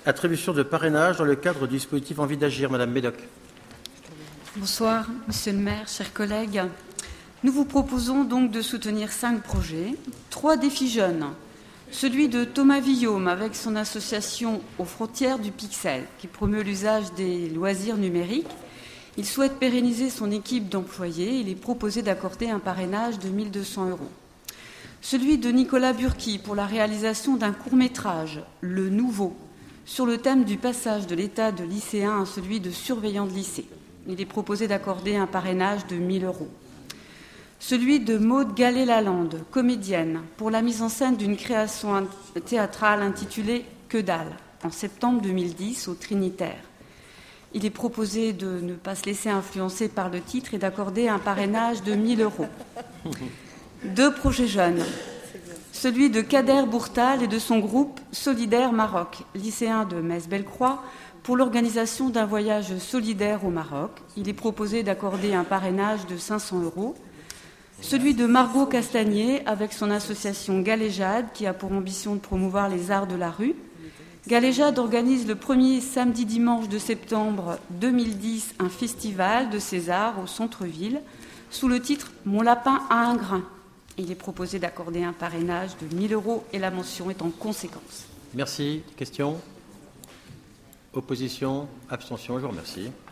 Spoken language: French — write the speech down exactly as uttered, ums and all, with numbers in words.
Attribution de parrainage dans le cadre du dispositif Envie d'agir. Madame Médoc. Bonsoir, Monsieur le maire, chers collègues. Nous vous proposons donc de soutenir cinq projets, trois défis jeunes. Celui de Thomas Villaume avec son association aux frontières du Pixel qui promeut l'usage des loisirs numériques. Il souhaite pérenniser son équipe d'employés. Il est proposé d'accorder un parrainage de mille deux cents euros. Celui de Nicolas Burki pour la réalisation d'un court-métrage, Le Nouveau, sur le thème du passage de l'état de lycéen à celui de surveillant de lycée. Il est proposé d'accorder un parrainage de mille euros. Celui de Maude Gallet-Lalande, comédienne, pour la mise en scène d'une création théâtrale intitulée Que dalle, en septembre deux mille dix au Trinitaire. Il est proposé de ne pas se laisser influencer par le titre et d'accorder un parrainage de mille euros. Deux projets jeunes. Celui de Kader Bourtal et de son groupe Solidaire Maroc, lycéen de Metz-Bellecroix, pour l'organisation d'un voyage solidaire au Maroc. Il est proposé d'accorder un parrainage de cinq cents euros. Celui de Margot Castagnier avec son association Galéjade qui a pour ambition de promouvoir les arts de la rue. Galéjade organise le premier samedi-dimanche de septembre deux mille dix un festival de ces arts au centre-ville sous le titre « Mon lapin a un grain ». Il est proposé d'accorder un parrainage de mille euros et la mention est en conséquence. Merci. Questions ? Opposition ? Abstention ? Je vous remercie.